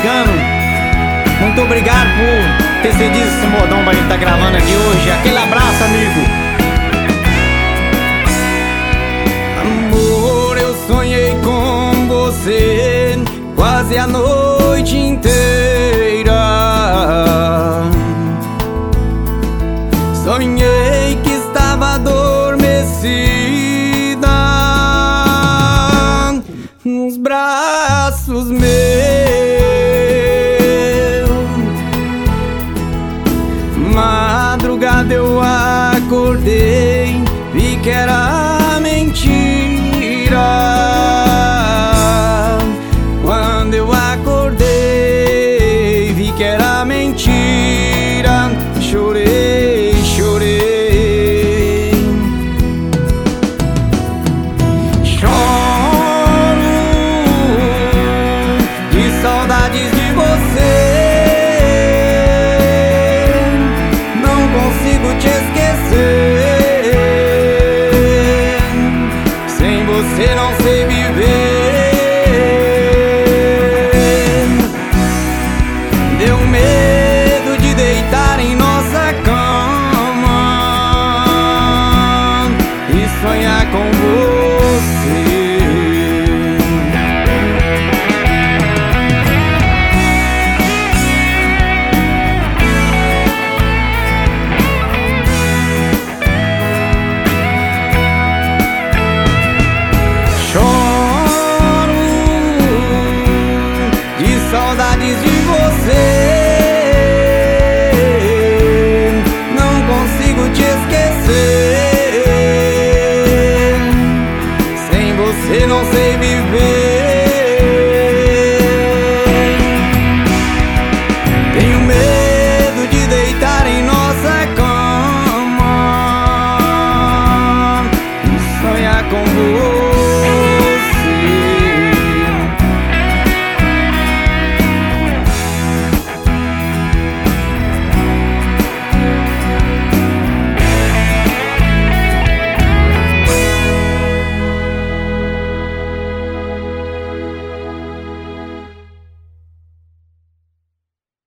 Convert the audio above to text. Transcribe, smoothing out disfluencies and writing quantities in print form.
ligando. Muito obrigado por ter cedido esse modão pra gente tá gravando aqui hoje. Aquele abraço, amigo. Amor, eu sonhei com você quase a noite inteira. Sonhei que estava adormecida nos braços meus. Madrugada eu acordei, vi que era mentira. Quando eu acordei, vi que era mentira. Chorei, chorei. Choro de saudades de você. Não consigo te esquecer. Sem você não sei viver. Deu medo de deitar em nossa cama e sonhar com você.